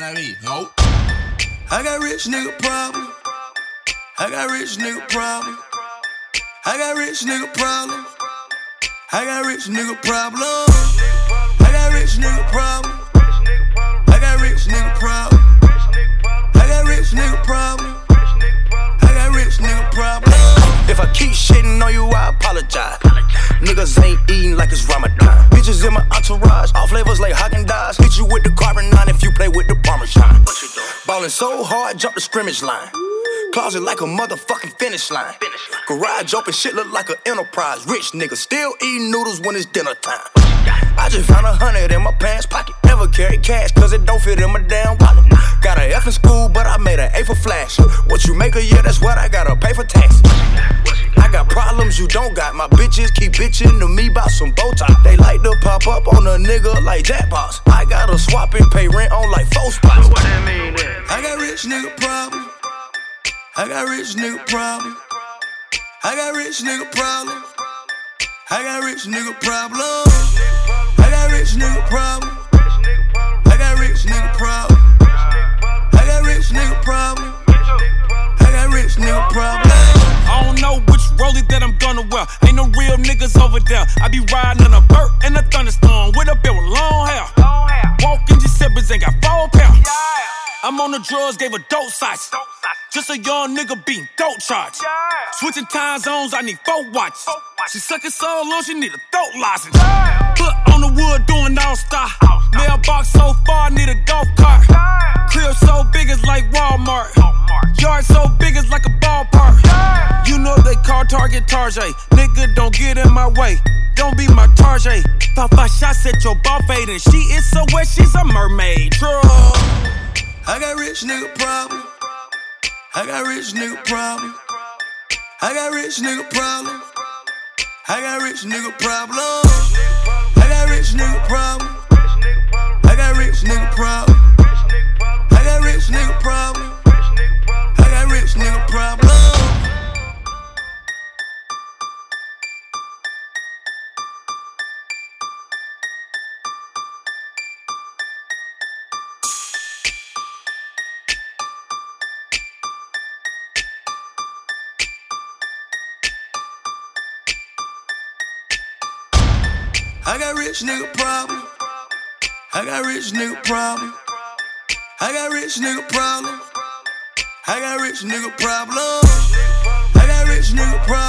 that beat, ho. I got rich nigga problem. I got rich nigga problem. I got rich nigga problem. I got rich nigga problem. I got rich nigga problem. I got rich nigga problem. I got rich nigga problem. I got rich nigga problem. If I keep shitting on you, I apologize. Niggas ain't eating like it's Ramadan. Bitches in my entourage, all flavors like Haagen-Dazs. Hit you with the carbon 9 if you play with the Parmesan. Ballin' so hard, jump the scrimmage line. Closet like a motherfucking finish line. Garage open, shit look like an enterprise. Rich nigga still eating noodles when it's dinner time. I just found 100 in my pants pocket. Never carry cash cause it don't fit in my damn wallet. Got an F in school but I made an A for flash. What you make a year, that's what I gotta pay for tax. I got problems you don't got. My bitches keep bitching to me about some Botox. They like to pop up on a nigga like jackpots. I gotta swap and pay rent on like 4 spots. What that mean then? I got rich nigga problem. I got rich nigga problem. I got rich nigga problem. I got rich nigga problem. I got rich nigga problem. I got rich nigga problem. I got rich nigga problem. I got rich nigga problem. I don't know which rollie that I'm gonna wear. Ain't no real niggas over there. I be riding in a vert and a thunderstorm with a bill with long hair. Walking Giuseppe's ain't got 4 pounds. I'm on the drugs, gave a dope size. Just a young nigga beating dope charge. Switching time zones, I need 4 watches. She suckin' so long, she need a throat license. Foot on the wood doing all-star. Mailbox so far, need a golf cart. Crib so big it's like Walmart. Yard so big it's like a ballpark. You know they call Target Tarjay. Nigga, don't get in my way. Don't be my Tarjay. 5 shots at your ball fade and she is so wet, she's a mermaid. I got rich nigga problem. I got rich nigga problem. I got rich nigga problem. I got rich nigga problem. I got rich nigga problem. I got rich nigga problem. I got rich nigga problem. I got rich nigga problem. I got rich nigga problem. I got rich nigga problem. I got rich nigga problem. I got rich nigga problem. I got rich nigga problem.